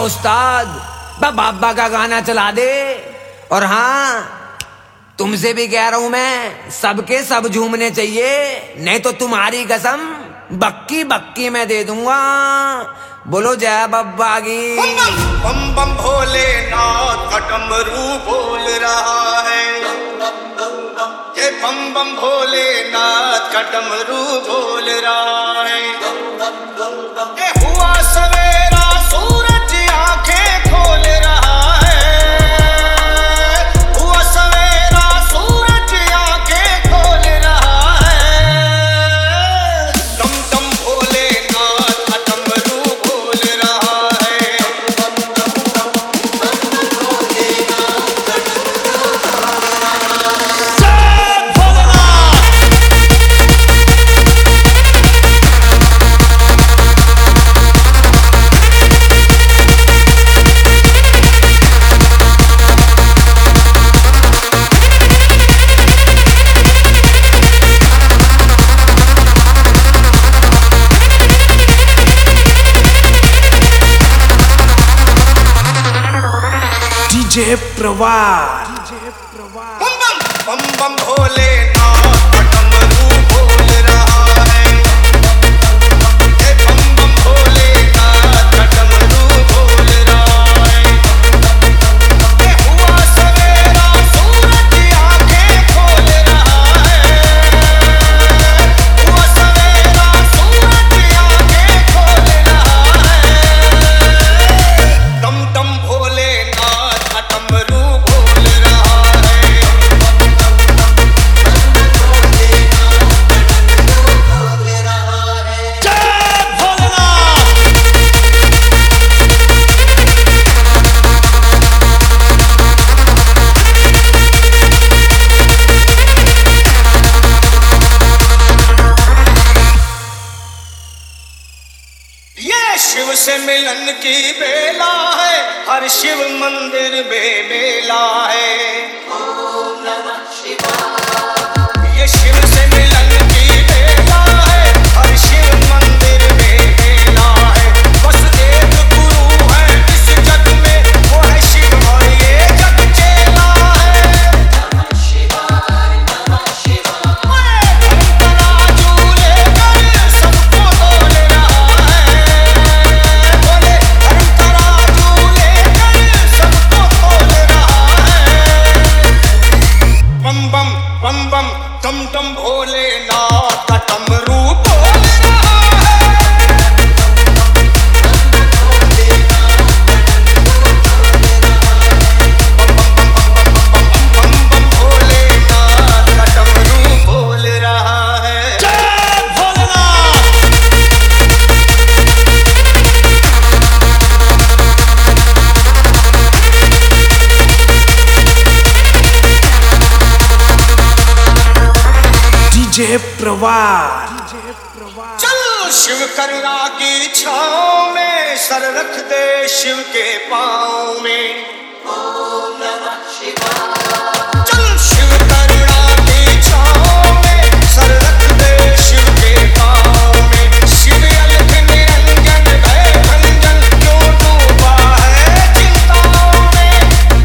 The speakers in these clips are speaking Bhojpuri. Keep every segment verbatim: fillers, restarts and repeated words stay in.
उस्ताद, बाबा का गाना चला दे। और हाँ, तुमसे भी कह रहा हूं मैं, सबके सब झूमने चाहिए, नहीं तो तुम्हारी कसम बक्की बक्की मैं दे दूंगा। बोलो जय बब्बा की। बम बम भोलेनाथ का डमरू बोल रहा है, ये बम बम भोलेनाथ का डमरू बोल रहा है। ये हुआ सवेरा सूरज आंखें खोल रहा है, हुआ सवेरा सूरज आंखें खोल रहा है। दम दम भोलेनाथ का डमरू बोल रहा है। डीजे प्रवाह। बम बम बम बम भोलेनाथ का डमरू बोल रहा है, ये बम बम भोलेनाथ का डमरू बोल रहा है। ये हुआ सवेरा सूरज आंखें खोल रहा है, हुआ सवेरा सूरज आंखें खोल रहा है। दम दम भोलेनाथ का डमरू बोल रहा है। ये शिव से मिलन की बेला है, हर शिव मंदिर बेमेला है। ये शिव से मिलन की बेला है, हर शिव मंदिर बेमेला है। बस एक गुरु है इस जग में, वो है शिव और ये जग चेला है। धर्म तराजू लेकर सबको तोल रहा है, बोले धर्म तराजू लेकर सबको तोल रहा है। बम बम बम बम डम डम भोलेनाथ का डमरू बोल रहा है। बम बम भोलेनाथ का डमरू बोल रहा है। डीजे प्रवाह। चल शिव करुणा की छाँव में, सर रख दे शिव के पाँव में। चल शिव करुणा की छाँव में, सर रख दे शिव के पाँव में। शिव अलख निरंजन भय भंजन, क्यों डूबा है चिंताओं में।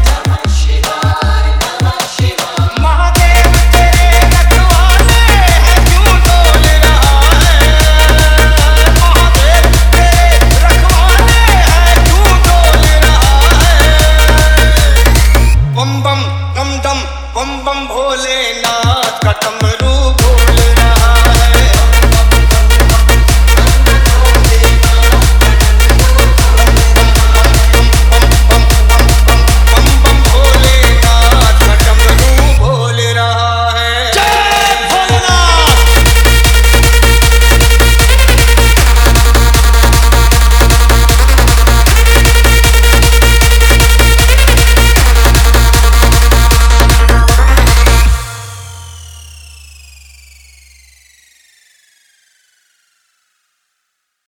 महादेव तेरे रखवाले हैं, क्यों डोल रहा है। महादेव तेरे रखवाले हैं, क्यों डोल रहा है। बम बम दम दम बम बम भोलेनाथ का डमरू